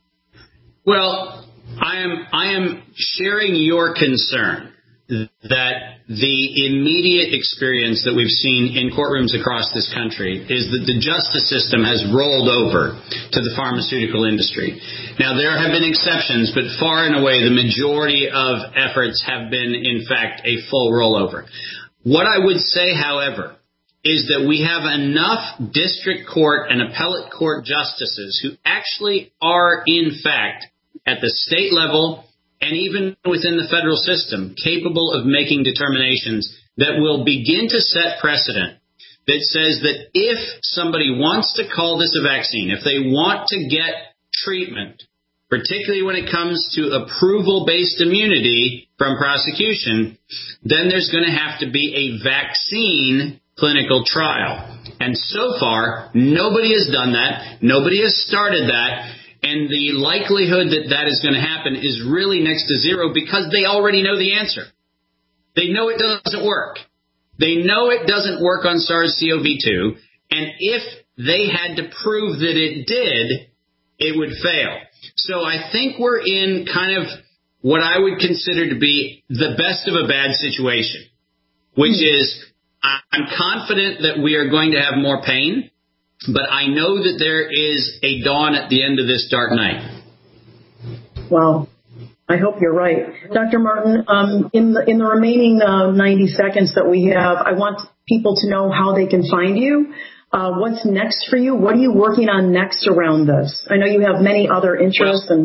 Well, I am I am sharing your concern that the immediate experience that we've seen in courtrooms across this country is that the justice system has rolled over to the pharmaceutical industry. Now, there have been exceptions, but far and away the majority of efforts have been, in fact, a full rollover. What I would say, however, is that we have enough district court and appellate court justices who actually are, in fact, at the state level and even within the federal system, capable of making determinations that will begin to set precedent that says that if somebody wants to call this a vaccine, if they want to get treatment, particularly when it comes to approval-based immunity from prosecution, then there's going to have to be a vaccine clinical trial. And so far, nobody has done that. Nobody has started that. And the likelihood that that is going to happen is really next to zero because they already know the answer. They know it doesn't work. They know it doesn't work on SARS-C o V two. And if they had to prove that it did, it would fail. So I think we're in kind of what I would consider to be the best of a bad situation, which is I'm confident that we are going to have more pain. But I know that there is a dawn at the end of this dark night. Well, I hope you're right. Doctor Martin, um, in the in the remaining uh, ninety seconds that we have, I want people to know how they can find you. Uh, what's next for you? What are you working on next around this? I know you have many other interests and...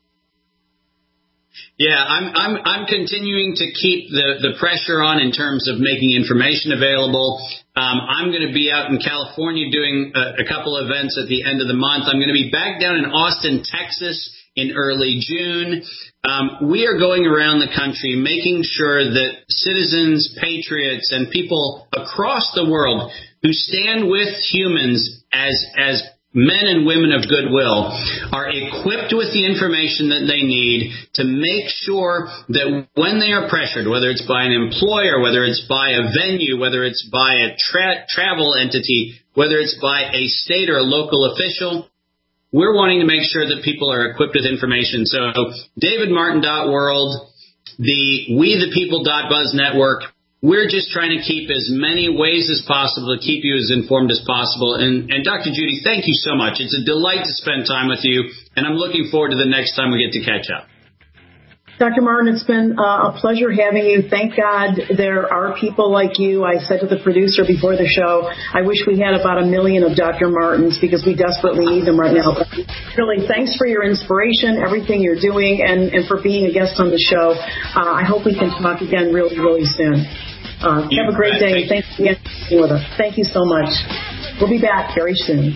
Yeah, I'm I'm I'm continuing to keep the, the pressure on in terms of making information available. Um, I'm going to be out in California doing a, a couple of events at the end of the month. I'm going to be back down in Austin, Texas in early June. Um, we are going around the country making sure that citizens, patriots, and people across the world who stand with humans as as men and women of goodwill are equipped with the information that they need to make sure that when they are pressured, whether it's by an employer, whether it's by a venue, whether it's by a tra- travel entity, whether it's by a state or a local official, we're wanting to make sure that people are equipped with information. So david martin dot world, the we the people dot buzz network, we're just trying to keep as many ways as possible to keep you as informed as possible. And, and Doctor Judy, thank you so much. It's a delight to spend time with you, and I'm looking forward to the next time we get to catch up. Doctor Martin, it's been uh, a pleasure having you. Thank God there are people like you. I said to the producer before the show, I wish we had about a million of Doctor Martins because we desperately need them right now. But really, thanks for your inspiration, everything you're doing, and, and for being a guest on the show. Uh, I hope we can talk again really, really soon. Uh, have a great day. Thanks again for being with us. Thank you so much. We'll be back very soon.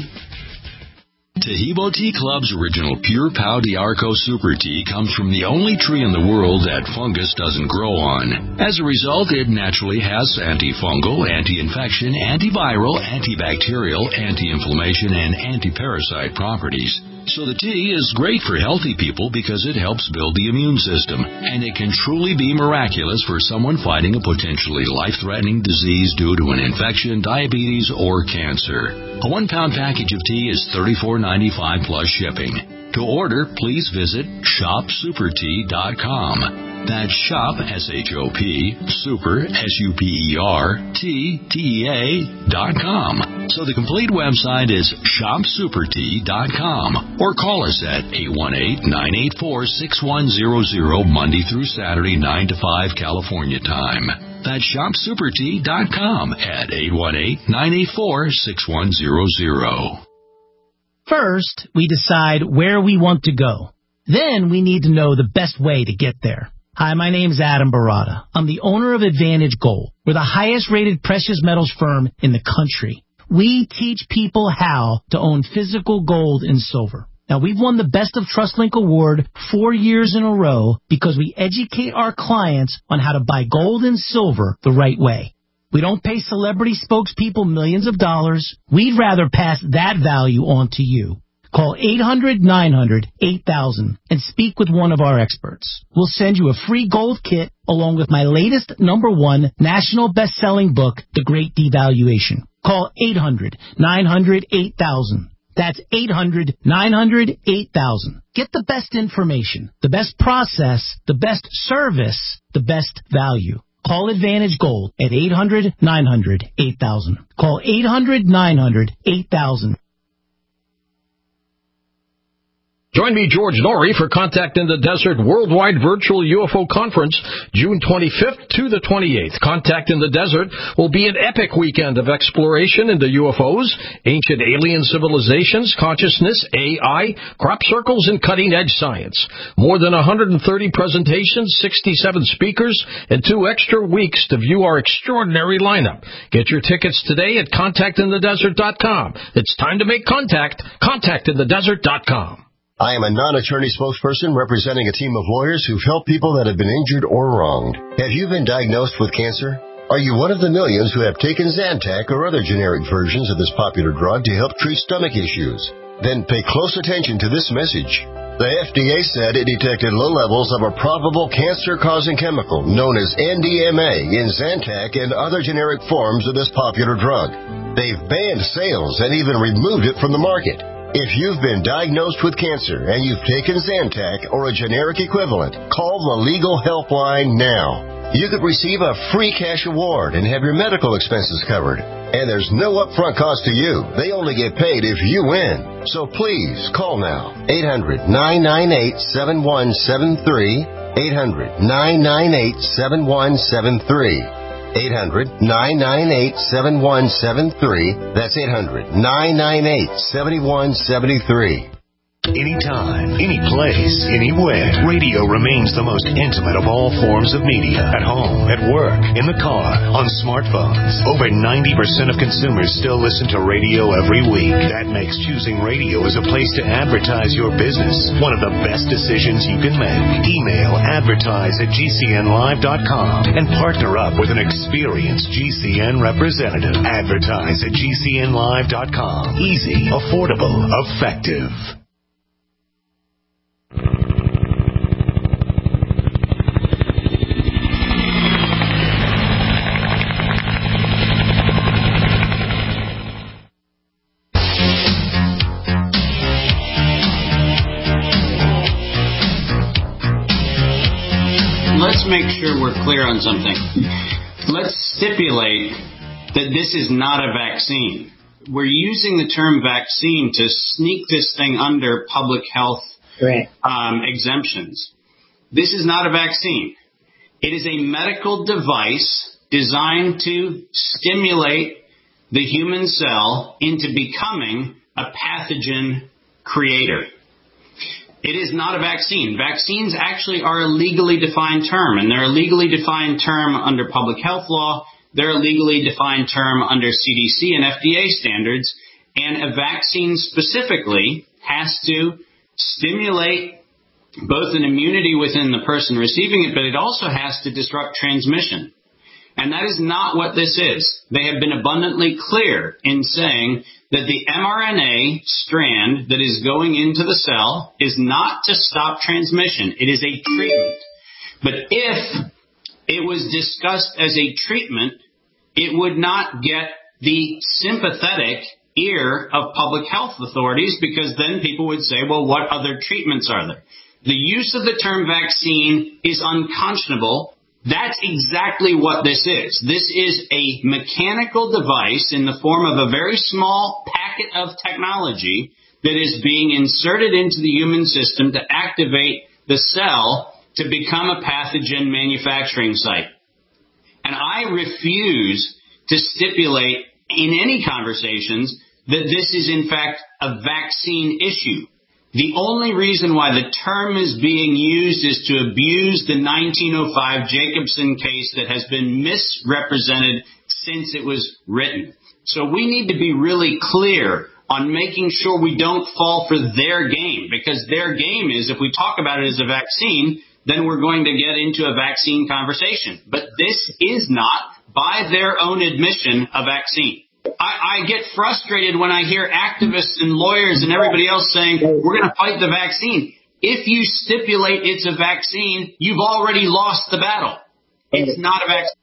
Taheebo Tea Club's original Pure Pau D'Arco Super Tea comes from the only tree in the world that fungus doesn't grow on. As a result, it naturally has antifungal, anti-infection, antiviral, antibacterial, anti-inflammation, and anti-parasite properties. So the tea is great for healthy people because it helps build the immune system, and it can truly be miraculous for someone fighting a potentially life-threatening disease due to an infection, diabetes, or cancer. A one-pound package of tea is thirty-four ninety-five plus shipping. To order, please visit shop super tea dot com. That's shop, S H O P, super, S U P E R, T, T E A, dot com. So the complete website is shop super tea dot com. Or call us at eight one eight, nine eight four, six one zero zero, Monday through Saturday, nine to five California time. That's shop super tea dot com at eight one eight, nine eight four, six one zero zero. First, we decide where we want to go. Then we need to know the best way to get there. Hi, my name's Adam Barada. I'm the owner of Advantage Gold. We're the highest rated precious metals firm in the country. We teach people how to own physical gold and silver. Now, we've won the Best of TrustLink Award four years in a row because we educate our clients on how to buy gold and silver the right way. We don't pay celebrity spokespeople millions of dollars. We'd rather pass that value on to you. Call eight hundred nine hundred eight thousand and speak with one of our experts. We'll send you a free gold kit along with my latest number one national best-selling book, The Great Devaluation. Call eight hundred nine hundred eight thousand. That's eight hundred nine hundred eight thousand. Get the best information, the best process, the best service, the best value. Call Advantage Gold at eight hundred nine hundred eight thousand. Call eight hundred nine hundred eight thousand. Join me, George Norrie, for Contact in the Desert Worldwide Virtual U F O Conference, June twenty-fifth to the twenty-eighth. Contact in the Desert will be an epic weekend of exploration into U F Os, ancient alien civilizations, consciousness, A I, crop circles, and cutting-edge science. More than one hundred thirty presentations, sixty-seven speakers, and two extra weeks to view our extraordinary lineup. Get your tickets today at contact in the desert dot com. It's time to make contact. contact in the desert dot com. I am a non-attorney spokesperson representing a team of lawyers who've helped people that have been injured or wronged. Have you been diagnosed with cancer? Are you one of the millions who have taken Zantac or other generic versions of this popular drug to help treat stomach issues? Then pay close attention to this message. The F D A said it detected low levels of a probable cancer-causing chemical known as N D M A in Zantac and other generic forms of this popular drug. They've banned sales and even removed it from the market. If you've been diagnosed with cancer and you've taken Zantac or a generic equivalent, call the Legal Helpline now. You could receive a free cash award and have your medical expenses covered. And there's no upfront cost to you. They only get paid if you win. So please call now. eight hundred nine nine eight seven one seven three. eight hundred nine nine eight seven one seven three. eight hundred nine nine eight seven one seven three. That's eight hundred nine nine eight seven one seven three. Anytime, any place, anywhere, radio remains the most intimate of all forms of media. At home, at work, in the car, on smartphones. Over ninety percent of consumers still listen to radio every week. That makes choosing radio as a place to advertise your business one of the best decisions you can make. Email advertise at G C N live dot com and partner up with an experienced G C N representative. Advertise at G C N live dot com. Easy, affordable, effective. Let's make sure we're clear on something. Let's stipulate that this is not a vaccine. We're using the term vaccine to sneak this thing under public health Right. Um, exemptions. This is not a vaccine. It is a medical device designed to stimulate the human cell into becoming a pathogen creator. It is not a vaccine. Vaccines actually are a legally defined term, and they're a legally defined term under public health law. They're a legally defined term under C D C and F D A standards, and a vaccine specifically has to stimulate both an immunity within the person receiving it, but it also has to disrupt transmission. And that is not what this is. They have been abundantly clear in saying that the mRNA strand that is going into the cell is not to stop transmission. It is a treatment. But if it was discussed as a treatment, it would not get the sympathetic ear of public health authorities, because then people would say, well, what other treatments are there? The use of the term vaccine is unconscionable. That's exactly what this is. This is a mechanical device in the form of a very small packet of technology that is being inserted into the human system to activate the cell to become a pathogen manufacturing site. And I refuse to stipulate in any conversations that this is in fact a vaccine issue. The only reason why the term is being used is to abuse the nineteen oh five Jacobson case that has been misrepresented since it was written. So we need to be really clear on making sure we don't fall for their game, because their game is if we talk about it as a vaccine, then we're going to get into a vaccine conversation. But this is not, by their own admission, a vaccine. I, I get frustrated when I hear activists and lawyers and everybody else saying, we're going to fight the vaccine. If you stipulate it's a vaccine, you've already lost the battle. It's not a vaccine.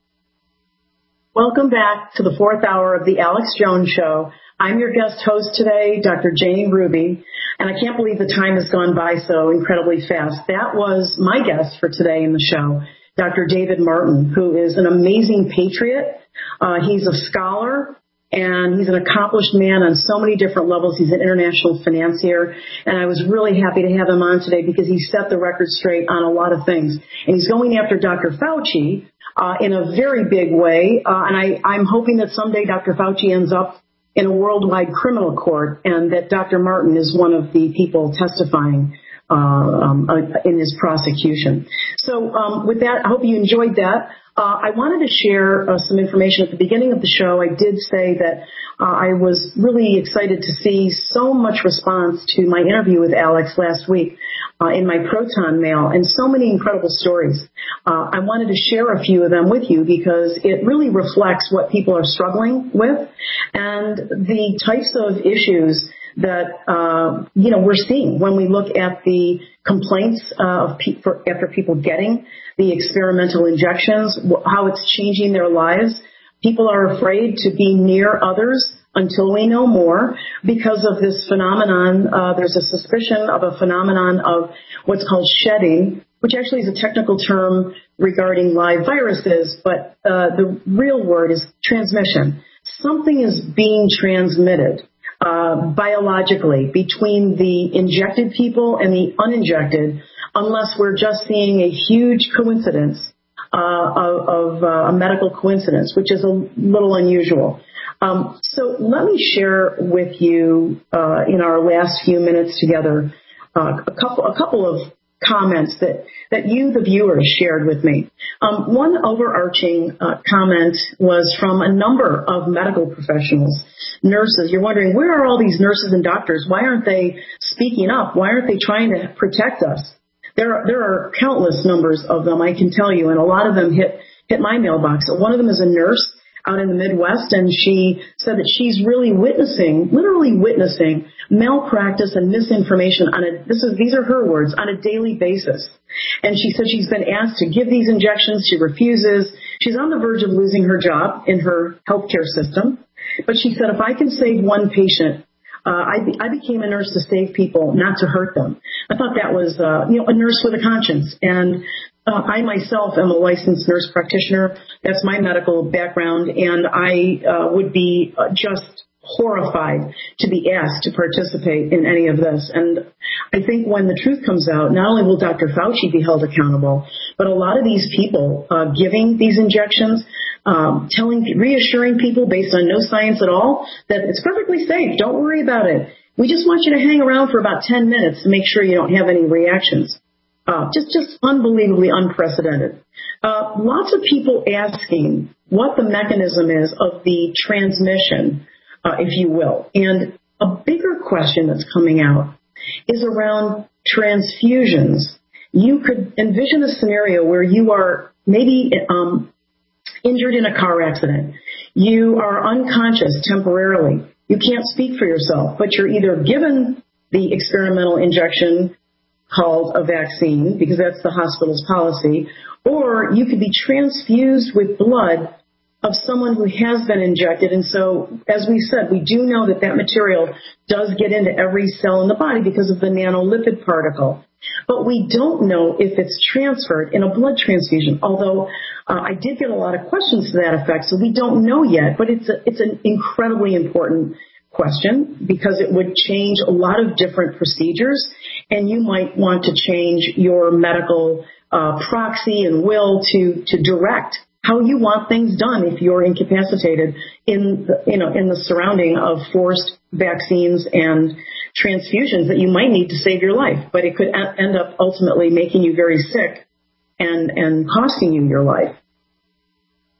Welcome back to the fourth hour of the Alex Jones Show. I'm your guest host today, Doctor Jane Ruby, and I can't believe the time has gone by so incredibly fast. That was my guest for today in the show, Doctor David Martin, who is an amazing patriot. Uh, he's a scholar, and he's an accomplished man on so many different levels. He's an international financier, and I was really happy to have him on today because he set the record straight on a lot of things. And he's going after Doctor Fauci uh, in a very big way, uh, and I, I'm hoping that someday Doctor Fauci ends up in a worldwide criminal court, and that Doctor Martin is one of the people testifying uh, um, uh, in this prosecution. So um, with that, I hope you enjoyed that. Uh, I wanted to share uh, some information at the beginning of the show. I did say that uh, I was really excited to see so much response to my interview with Alex last week uh, in my Proton mail, and so many incredible stories. Uh, I wanted to share a few of them with you because it really reflects what people are struggling with and the types of issues that, uh, you know, we're seeing when we look at the complaints uh, of pe- for, after people getting the experimental injections, how it's changing their lives. People are afraid to be near others until we know more because of this phenomenon. Uh, there's a suspicion of a phenomenon of what's called shedding, which actually is a technical term regarding live viruses, but uh, the real word is transmission. Something is being transmitted uh, biologically between the injected people and the uninjected, unless we're just seeing a huge coincidence uh, of, of uh, a medical coincidence, which is a little unusual. Um, so let me share with you uh, in our last few minutes together uh, a couple a couple of comments that, that you, the viewers, shared with me. Um, one overarching uh, comment was from a number of medical professionals, nurses. You're wondering, where are all these nurses and doctors? Why aren't they speaking up? Why aren't they trying to protect us? There are, there are countless numbers of them, I can tell you, and a lot of them hit, hit my mailbox. One of them is a nurse out in the Midwest, and she said that she's really witnessing, literally witnessing malpractice and misinformation on a, this is, these are her words, on a daily basis. And she said she's been asked to give these injections. She refuses. She's on the verge of losing her job in her healthcare system. But she said, if I can save one patient, uh, I, be, I became a nurse to save people, not to hurt them. I thought that was, uh, you know, a nurse with a conscience. And Uh, I myself am a licensed nurse practitioner. That's my medical background, and I uh, would be uh, just horrified to be asked to participate in any of this. And I think when the truth comes out, not only will Doctor Fauci be held accountable, but a lot of these people uh, giving these injections, um, telling, reassuring people based on no science at all that it's perfectly safe. Don't worry about it. We just want you to hang around for about ten minutes to make sure you don't have any reactions. Uh, just, just unbelievably unprecedented. Uh, lots of people asking what the mechanism is of the transmission, uh, if you will. And a bigger question that's coming out is around transfusions. You could envision a scenario where you are maybe um, injured in a car accident. You are unconscious temporarily. You can't speak for yourself, but you're either given the experimental injection called a vaccine, because that's the hospital's policy, or you could be transfused with blood of someone who has been injected. And so, as we said, we do know that that material does get into every cell in the body because of the nanolipid particle. But we don't know if it's transferred in a blood transfusion, although uh, I did get a lot of questions to that effect, so we don't know yet. But it's a, it's an incredibly important question because it would change a lot of different procedures, and you might want to change your medical uh, proxy and will to to direct how you want things done if you're incapacitated in the, you know in the surrounding of forced vaccines and transfusions that you might need to save your life, but it could a- end up ultimately making you very sick and and costing you your life.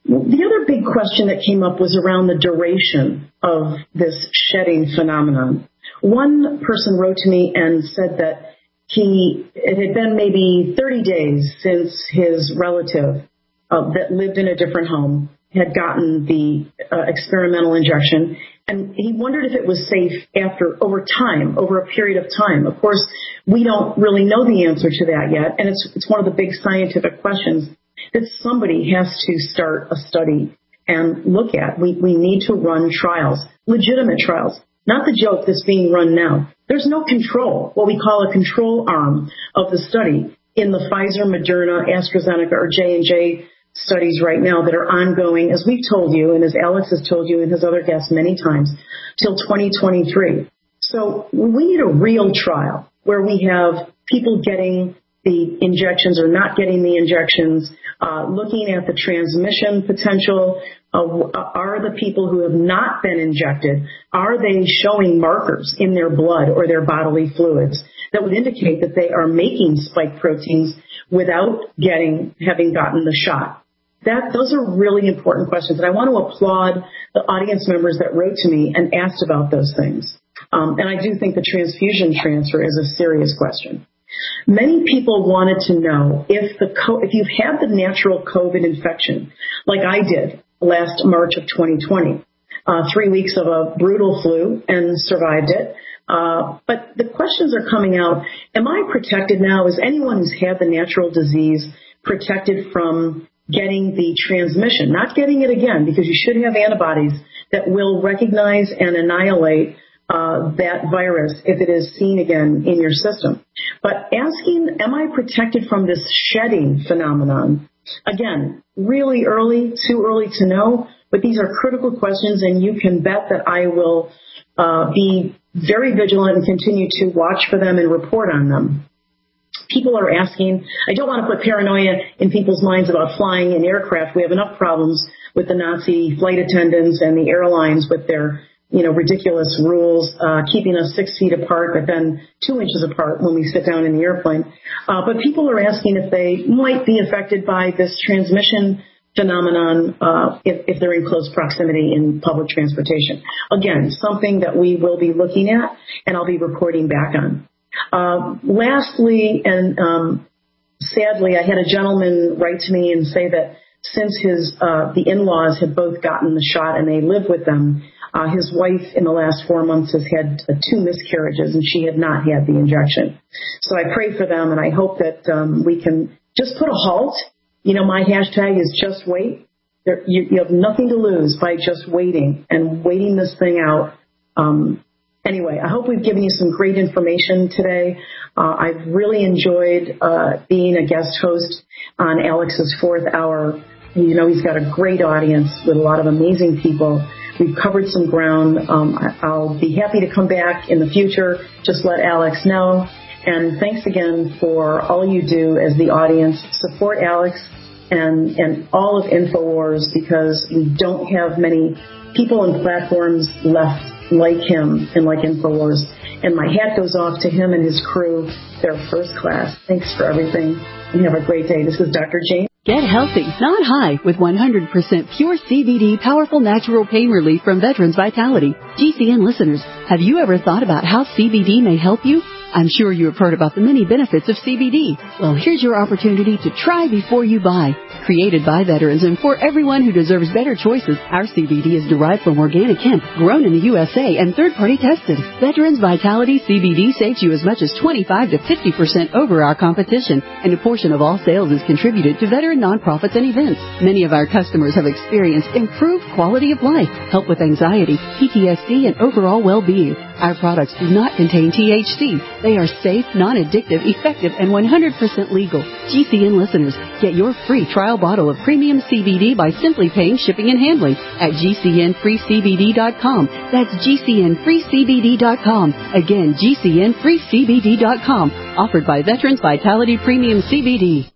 The other big question that came up was around the duration of this shedding phenomenon. One person wrote to me and said that he, it had been maybe thirty days since his relative uh, that lived in a different home had gotten the uh, experimental injection, and he wondered if it was safe after, over time, over a period of time. Of course, we don't really know the answer to that yet, and it's, it's one of the big scientific questions that somebody has to start a study and look at. We, we need to run trials, legitimate trials, not the joke that's being run now. There's no control, what we call a control arm of the study in the Pfizer, Moderna, AstraZeneca, or J and J studies right now that are ongoing, as we've told you, and as Alex has told you and his other guests many times, till twenty twenty-three. So we need a real trial where we have people getting the injections or not getting the injections, uh, looking at the transmission potential. Uh, are the people who have not been injected, are they showing markers in their blood or their bodily fluids that would indicate that they are making spike proteins without getting, having gotten the shot? That, those are really important questions, and I want to applaud the audience members that wrote to me and asked about those things. Um, and I do think the transfusion transfer is a serious question. Many people wanted to know if the co- if you've had the natural COVID infection, like I did last March of twenty twenty, uh, three weeks of a brutal flu and survived it. Uh, but the questions are coming out. Am I protected now? Is anyone who's had the natural disease protected from getting the transmission, not getting it again, because you should have antibodies that will recognize and annihilate uh, that virus if it is seen again in your system. But asking, am I protected from this shedding phenomenon? Again, really early, too early to know, but these are critical questions, and you can bet that I will uh, be very vigilant and continue to watch for them and report on them. People are asking, I don't want to put paranoia in people's minds about flying in aircraft. We have enough problems with the Nazi flight attendants and the airlines with their, you know, ridiculous rules, uh, keeping us six feet apart, but then two inches apart when we sit down in the airplane. Uh, but people are asking if they might be affected by this transmission phenomenon uh, if, if they're in close proximity in public transportation. Again, something that we will be looking at and I'll be reporting back on. Uh, lastly, and um, sadly, I had a gentleman write to me and say that since his uh, the in-laws had both gotten the shot and they live with them, uh, his wife in the last four months has had uh, two miscarriages and she had not had the injection. So I pray for them, and I hope that um, we can just put a halt. You know, my hashtag is just wait. There, you, you have nothing to lose by just waiting and waiting this thing out. Um, Anyway, I hope we've given you some great information today. Uh, I've really enjoyed uh, being a guest host on Alex's fourth hour. You know, he's got a great audience with a lot of amazing people. We've covered some ground. Um, I'll be happy to come back in the future. Just let Alex know. And thanks again for all you do as the audience. Support Alex and, and all of InfoWars, because we don't have many people and platforms left like him and like InfoWars. And my hat goes off to him and his crew. They're first class. Thanks for everything, and have a great day. This is Doctor Jane. Get healthy, not high, with one hundred percent pure C B D, powerful natural pain relief from Veterans Vitality. G C N listeners, have you ever thought about how C B D may help you? I'm sure you have heard about the many benefits of C B D. Well, here's your opportunity to try before you buy. Created by veterans and for everyone who deserves better choices, our C B D is derived from organic hemp, grown in the U S A, and third-party tested. Veterans Vitality C B D saves you as much as twenty-five to fifty percent over our competition, and a portion of all sales is contributed to veteran nonprofits and events. Many of our customers have experienced improved quality of life, help with anxiety, P T S D, and overall well-being. Our products do not contain T H C. They are safe, non-addictive, effective, and one hundred percent legal. G C N listeners, get your free trial bottle of premium C B D by simply paying shipping and handling at G C N free C B D dot com. That's G C N free C B D dot com. Again, G C N free C B D dot com. Offered by Veterans Vitality Premium C B D.